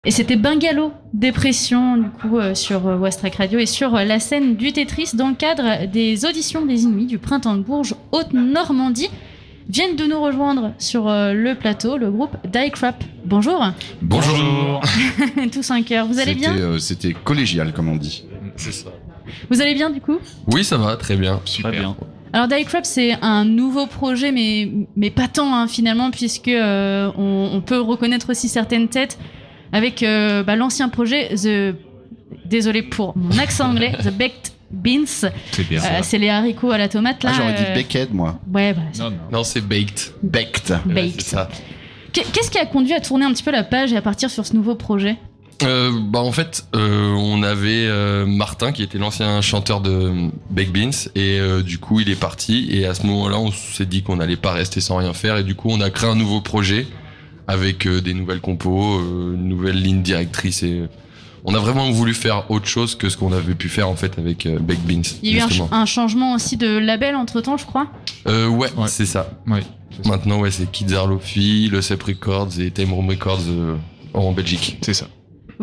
Et c'était Bungalow Dépression du coup sur Westrack Radio et sur la scène du Tetris dans le cadre des auditions des Inuits du Printemps de Bourges Haute-Normandie. Viennent de nous rejoindre sur le plateau le groupe Die Crap. Bonjour. Bonjour. Tous un cœur. Vous allez bien ? C'était collégial comme on dit. C'est ça. Vous allez bien du coup ? Oui, ça va, très bien. Super. Très bien. Alors Die Crap c'est un nouveau projet mais pas tant finalement puisque on peut reconnaître aussi certaines têtes avec l'ancien projet désolé pour mon accent anglais, The Baked Beans. C'est bien. C'est les haricots à la tomate là. J'aurais dit baked moi. Ouais, Non, c'est baked. Baked. Baked. C'est ça. Qu'est-ce qui a conduit à tourner un petit peu la page et à partir sur ce nouveau projet ? En fait, on avait Martin qui était l'ancien chanteur de Baked Beans et du coup il est parti et à ce moment-là on s'est dit qu'on n'allait pas rester sans rien faire et du coup on a créé un nouveau projet avec des nouvelles compos, une nouvelle ligne directrice et on a vraiment voulu faire autre chose que ce qu'on avait pu faire en fait avec Baked Beans. Il y a eu un changement aussi de label entre-temps, je crois. Ouais, c'est ça. Ouais, c'est ça. Maintenant c'est Kids Are Lofi, le Cep Records et Time Room Records en Belgique. C'est ça.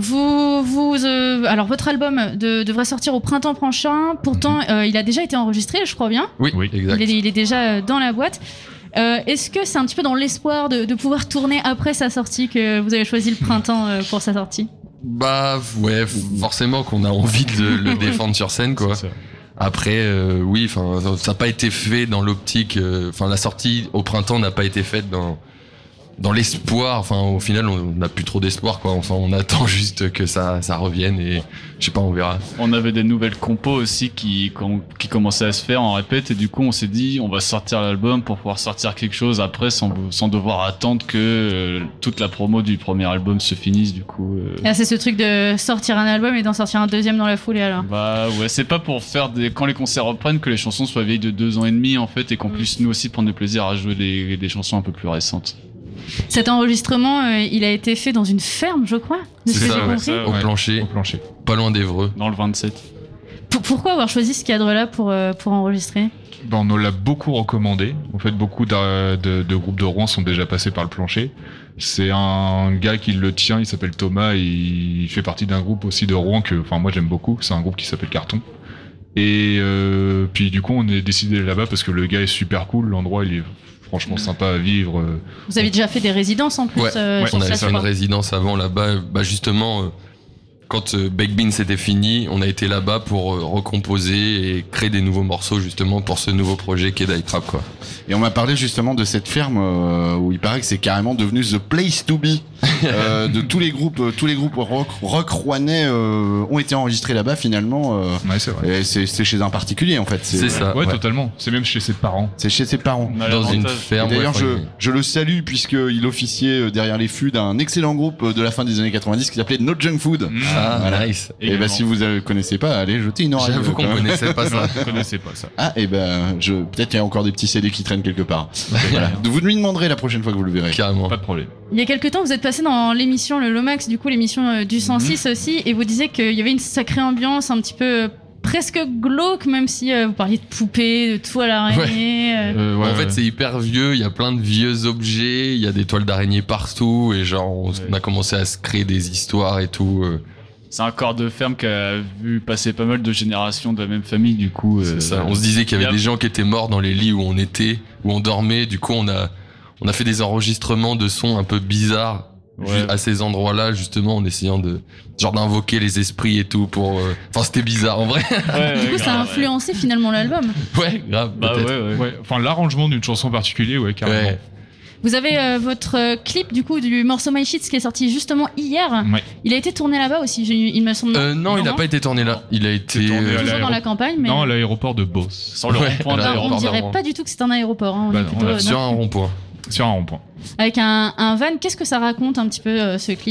Alors votre album devrait sortir au printemps prochain. Pourtant, il a déjà été enregistré, je crois bien. Oui, exact. Il est déjà dans la boîte. Est-ce que c'est un petit peu dans l'espoir de pouvoir tourner après sa sortie que vous avez choisi le printemps pour sa sortie ? Bah ouais, forcément qu'on a envie de le défendre sur scène quoi. Après oui, enfin ça n'a pas été fait dans l'optique, enfin la sortie au printemps n'a pas été faite dans l'espoir, enfin au final on n'a plus trop d'espoir quoi, enfin on attend juste que ça revienne et je sais pas, on verra. On avait des nouvelles compos aussi qui commençaient à se faire en répète et du coup on s'est dit on va sortir l'album pour pouvoir sortir quelque chose après sans devoir attendre que toute la promo du premier album se finisse du coup. Ah, c'est ce truc de sortir un album et d'en sortir un deuxième dans la foulée alors. Bah ouais, c'est pas pour faire quand les concerts reprennent que les chansons soient vieilles de 2 ans et demi en fait et qu'on puisse nous aussi prendre du plaisir à jouer des chansons un peu plus récentes. Cet enregistrement, il a été fait dans une ferme, je crois. C'est ça, ouais, au plancher, pas loin d'Évreux. Dans le 27. Pourquoi avoir choisi ce cadre-là pour enregistrer ? On nous l'a beaucoup recommandé. En fait, beaucoup de groupes de Rouen sont déjà passés par le plancher. C'est un gars qui le tient, il s'appelle Thomas, et il fait partie d'un groupe aussi de Rouen que, moi j'aime beaucoup. C'est un groupe qui s'appelle Carton. Et puis du coup, on est décidé là-bas parce que le gars est super cool, l'endroit il est franchement sympa à vivre. Vous avez déjà fait des résidences en plus. On avait fait une résidence avant là-bas. Justement, quand Baked Beans c'était fini, on a été là-bas pour recomposer et créer des nouveaux morceaux justement pour ce nouveau projet qui est Die Crap quoi. Et on m'a parlé justement de cette ferme où il paraît que c'est carrément devenu the place to be. De tous les groupes rock rouennais ont été enregistrés là-bas finalement. Ouais, c'est vrai. Et c'est chez un particulier en fait. C'est ça. Ouais, totalement. C'est même chez ses parents. C'est chez ses parents. Dans une ferme. Et d'ailleurs, je le salue puisqu'il officiait derrière les fûts d'un excellent groupe de la fin des années 90 qui s'appelait No Junk Food. Ah, voilà. nice. Et si vous ne connaissez pas, allez jeter une oreille. J'avoue qu'on connaissait pas ça. Je connaissais pas ça. Ah, peut-être qu'il y a encore des petits CD qui traînent quelque part. Voilà. Vous lui demanderez la prochaine fois que vous le verrez. Carrément. Pas de problème. Il y a quelques temps, vous êtes passé dans l'émission Le Lomax, du coup l'émission du 106 aussi, et vous disiez qu'il y avait une sacrée ambiance un petit peu presque glauque, même si vous parliez de poupées, de toiles d'araignée. En fait, c'est hyper vieux, il y a plein de vieux objets, il y a des toiles d'araignée partout, et genre, on a commencé à se créer des histoires et tout. C'est un corps de ferme qui a vu passer pas mal de générations de la même famille, du coup. C'est ça. On se disait qu'il y avait des gens qui étaient morts dans les lits où on était, où on dormait, du coup, on a fait des enregistrements de sons un peu bizarres. À ces endroits-là, justement, en essayant d'invoquer les esprits et tout pour. C'était bizarre en vrai. Du coup, ça a influencé finalement l'album. Ouais, grave. Ouais. Enfin, l'arrangement d'une chanson particulière, carrément. Ouais. Vous avez votre clip du coup du morceau My Shit qui est sorti justement hier. Ouais. Il a été tourné là-bas aussi, il me semble. Non, il n'a pas été tourné là. Il a été tourné toujours dans la campagne, mais non, à l'aéroport de Beauce. Sans le rond-point on ne dirait pas du tout que c'est un aéroport. On est plutôt, sur un rond-point. Sur un rond-point. Avec un van. Qu'est-ce que ça raconte un petit peu ce clip ?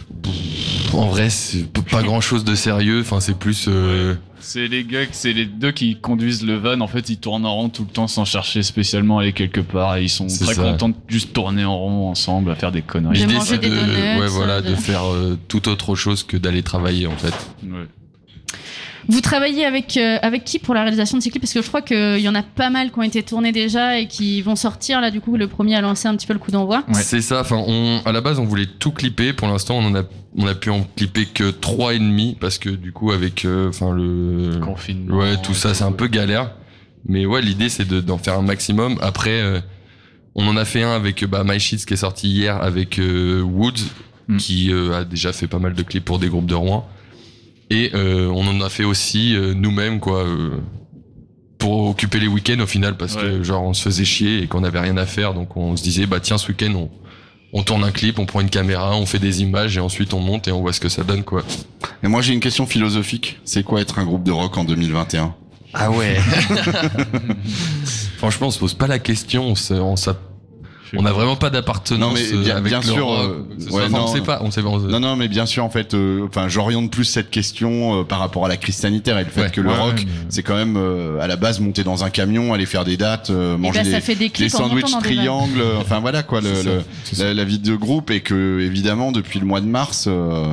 En vrai, c'est pas grand-chose de sérieux. Enfin, c'est plus. C'est les deux qui conduisent le van. En fait, ils tournent en rond tout le temps sans chercher spécialement à aller quelque part. Et ils sont très contents de juste tourner en rond ensemble, à faire des conneries. De L'idée, manger c'est des donuts, de faire tout autre chose que d'aller travailler, en fait. Ouais. Vous travaillez avec qui pour la réalisation de ces clips? Parce que je crois qu'il y en a pas mal qui ont été tournés déjà et qui vont sortir. Là, du coup, le premier a lancé un petit peu le coup d'envoi. Ouais. C'est ça. Enfin, à la base, on voulait tout clipper. Pour l'instant, on a pu en clipper que 3,5 parce que du coup, avec le confinement, tout ça, c'est un peu galère. Mais ouais, l'idée, c'est d'en faire un maximum. Après, on en a fait un avec My Shits qui est sorti hier avec Woods, qui a déjà fait pas mal de clips pour des groupes de Rouen. Et on en a fait aussi nous-mêmes, quoi, pour occuper les week-ends au final, parce que genre on se faisait chier et qu'on avait rien à faire, donc on se disait tiens, ce week-end on tourne un clip, on prend une caméra, on fait des images et ensuite on monte et on voit ce que ça donne, quoi. Et moi j'ai une question philosophique, c'est quoi être un groupe de rock en 2021? Ah ouais. Franchement, on se pose pas la question, on n'a vraiment pas d'appartenance avec bien le sûr, rock. On sait pas. Non, mais bien sûr, en fait, j'oriente plus cette question par rapport à la crise sanitaire et le fait que le rock, c'est quand même à la base monter dans un camion, aller faire des dates, manger des sandwichs triangles, enfin voilà quoi, la vie de groupe, et que évidemment depuis le mois de mars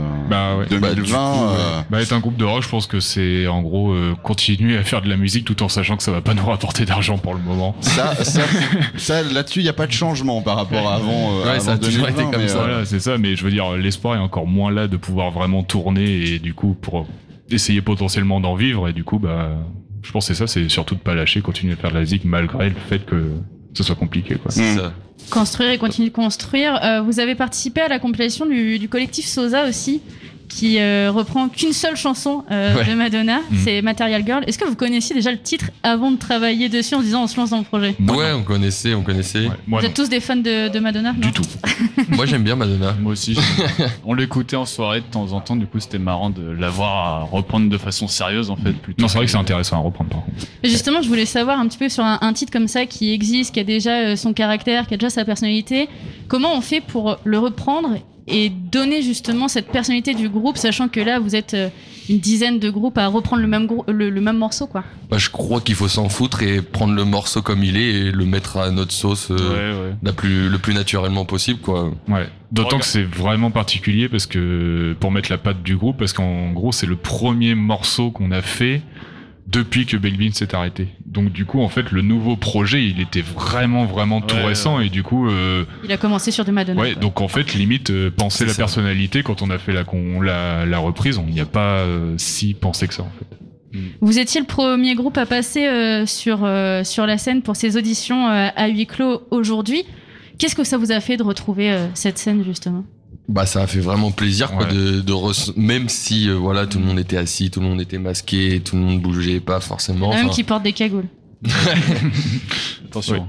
2020, être un groupe de rock, je pense que c'est en gros continuer à faire de la musique tout en sachant que ça va pas nous rapporter d'argent pour le moment. Ça là-dessus, il y a pas de changement par rapport à avant. Ça a toujours été comme ça. Voilà, c'est ça, mais je veux dire, l'espoir est encore moins là de pouvoir vraiment tourner et du coup, pour essayer potentiellement d'en vivre, et du coup, je pense que c'est ça, c'est surtout de pas lâcher, continuer à faire de la musique malgré le fait que ce soit compliqué, quoi. C'est ça. Construire et continuer de construire. Vous avez participé à la compilation du collectif Sosa aussi, qui reprend qu'une seule chanson de Madonna, c'est Material Girl. Est-ce que vous connaissiez déjà le titre avant de travailler dessus en se disant on se lance dans le projet? Ouais, on connaissait. Ouais, vous êtes tous des fans de Madonna? Du tout. Moi j'aime bien Madonna. Moi aussi. On l'écoutait en soirée de temps en temps, du coup c'était marrant de la voir à reprendre de façon sérieuse en fait. Non, c'est vrai que c'est intéressant à reprendre par contre. Et justement, je voulais savoir un petit peu sur un titre comme ça qui existe, qui a déjà son caractère, qui a déjà sa personnalité. Comment on fait pour le reprendre et donner justement cette personnalité du groupe, sachant que là vous êtes une dizaine de groupes à reprendre le même morceau, quoi? Je crois qu'il faut s'en foutre et prendre le morceau comme il est et le mettre à notre sauce le plus naturellement possible, quoi. Ouais. D'autant que c'est vraiment particulier parce que pour mettre la patte du groupe, parce qu'en gros c'est le premier morceau qu'on a fait depuis que Baked Beans s'est arrêté. Donc du coup, en fait, le nouveau projet, il était vraiment tout récent, et du coup... il a commencé sur du Madonna. Ouais, donc en fait, limite, penser la personnalité, quand on a fait la reprise, on n'y a pas si pensé que ça, en fait. Vous étiez le premier groupe à passer sur la scène pour ces auditions à huis clos aujourd'hui. Qu'est-ce que ça vous a fait de retrouver cette scène, justement? Ça a fait vraiment plaisir, quoi, même si tout le monde était assis, tout le monde était masqué, tout le monde bougeait pas forcément. Même qui portent des cagoules. Attention.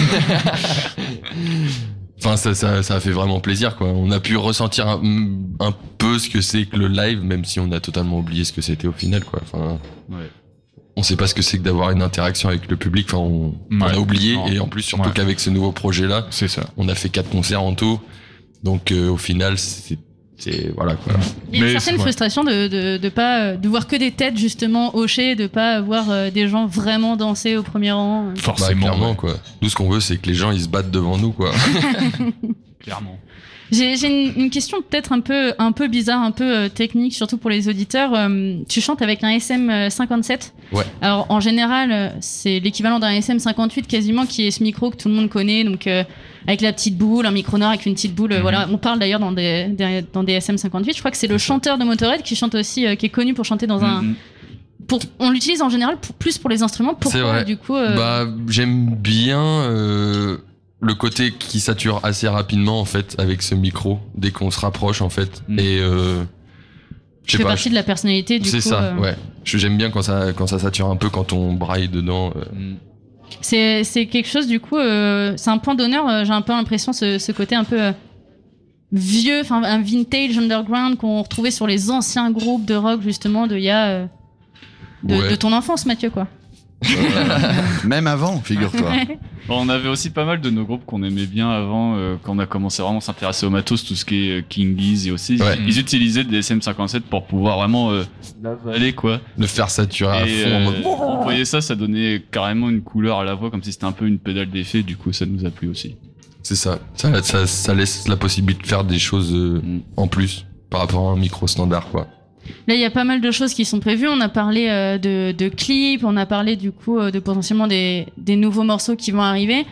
Enfin, ça a fait vraiment plaisir, quoi. On a pu ressentir un peu ce que c'est que le live, même si on a totalement oublié ce que c'était au final, quoi. Enfin, on sait pas ce que c'est que d'avoir une interaction avec le public. Enfin, on a oublié, et en plus surtout qu'avec ce nouveau projet-là, c'est ça. On a fait 4 concerts en tout. Donc au final, c'est voilà, quoi. Il y a une certaine frustration de pas de voir que des têtes justement hochées, de pas voir des gens vraiment danser au premier rang. Forcément, clairement, quoi. Nous, ce qu'on veut, c'est que les gens ils se battent devant nous, quoi. Clairement. J'ai une question peut-être un peu bizarre, un peu technique, surtout pour les auditeurs. Tu chantes avec un SM57. Ouais. Alors en général, c'est l'équivalent d'un SM58 quasiment, qui est ce micro que tout le monde connaît, donc avec la petite boule, un micro noir avec une petite boule. Voilà, on parle d'ailleurs dans des SM58. Je crois que c'est le chanteur de Motorhead qui chante aussi, qui est connu pour chanter dans un. On l'utilise en général plus pour les instruments. Pourquoi du coup j'aime bien. Le côté qui sature assez rapidement, en fait, avec ce micro, dès qu'on se rapproche, en fait. Et ça fait partie de la personnalité, du coup. C'est ça, ouais. J'aime bien quand ça sature un peu, quand on braille dedans. C'est quelque chose, du coup, c'est un point d'honneur. J'ai un peu l'impression, ce côté un peu vieux, enfin un vintage underground qu'on retrouvait sur les anciens groupes de rock, justement, de ton enfance, Mathieu, quoi. Même avant, figure-toi. On avait aussi pas mal de nos groupes qu'on aimait bien avant, quand on a commencé vraiment à s'intéresser au matos, tout ce qui est King Giz, et aussi ils utilisaient des SM57 pour pouvoir vraiment l'avaler, quoi. Le faire saturer à fond en mode. Vous voyez ça donnait carrément une couleur à la voix, comme si c'était un peu une pédale d'effet, du coup ça nous a plu aussi. C'est ça. Ça laisse la possibilité de faire des choses en plus par rapport à un micro standard, quoi. Là, il y a pas mal de choses qui sont prévues. On a parlé de clips, on a parlé du coup de potentiellement des nouveaux morceaux qui vont arriver.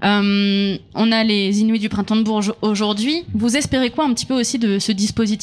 On a les Inuits du Printemps de Bourges aujourd'hui. Vous espérez quoi un petit peu aussi de ce dispositif ?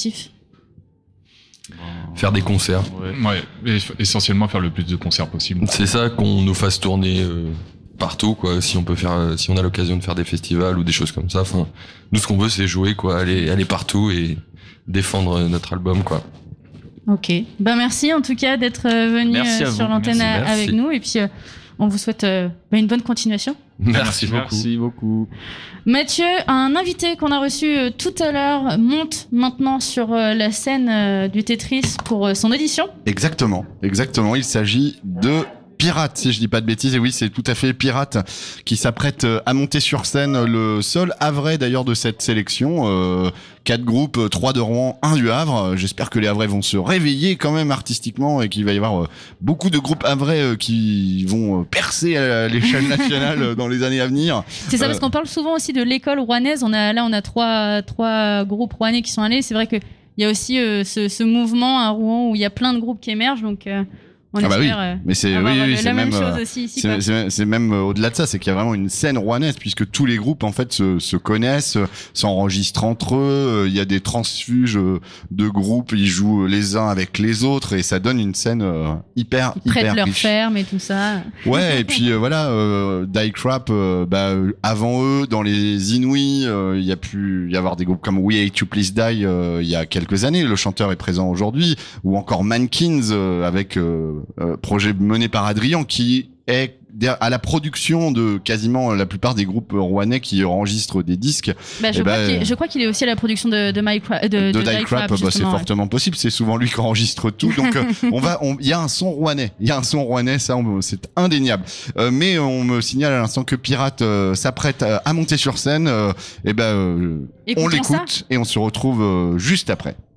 Faire des concerts. Ouais, essentiellement faire le plus de concerts possible. C'est ça, qu'on nous fasse tourner partout, quoi. Si on a l'occasion de faire des festivals ou des choses comme ça. Enfin, nous, ce qu'on veut, c'est jouer, quoi. Aller partout et défendre notre album, quoi. Ok. Merci en tout cas d'être venu sur l'antenne avec nous. Et puis, on vous souhaite une bonne continuation. Merci beaucoup. Merci beaucoup. Mathieu, un invité qu'on a reçu tout à l'heure monte maintenant sur la scène du Tetris pour son audition. Exactement. Il s'agit de Pirate, si je dis pas de bêtises. Et oui, c'est tout à fait Pirate qui s'apprête à monter sur scène, le seul Havrais d'ailleurs de cette sélection. 4 groupes, 3 de Rouen, 1 du Havre. J'espère que les Havrais vont se réveiller quand même artistiquement et qu'il va y avoir beaucoup de groupes Havrais qui vont percer à l'échelle nationale dans les années à venir. C'est ça, parce qu'on parle souvent aussi de l'école rouennaise. On a trois groupes rouennais qui sont allés. C'est vrai qu'il y a aussi ce mouvement à Rouen où il y a plein de groupes qui émergent. Donc on espère mais c'est la même même chose aussi ici. C'est même au-delà de ça, c'est qu'il y a vraiment une scène rouennaise puisque tous les groupes en fait se connaissent, s'enregistrent entre eux. Il y a des transfuges de groupes, ils jouent les uns avec les autres et ça donne une scène hyper prêtent leur riche. ferme et tout ça. Ouais, et puis Die Crap, avant eux dans les Inuits, il y a pu y avoir des groupes comme We Hate You Please Die il y a quelques années. Le chanteur est présent aujourd'hui, ou encore Mankins avec projet mené par Adrien qui est à la production de quasiment la plupart des groupes rouennais qui enregistrent des disques. Je crois qu'il est aussi à la production de Die Crap. C'est fortement possible. C'est souvent lui qui enregistre tout. Donc il y a un son rouennais. Ça c'est indéniable. Mais on me signale à l'instant que Pirate s'apprête à monter sur scène. On l'écoute et on se retrouve juste après.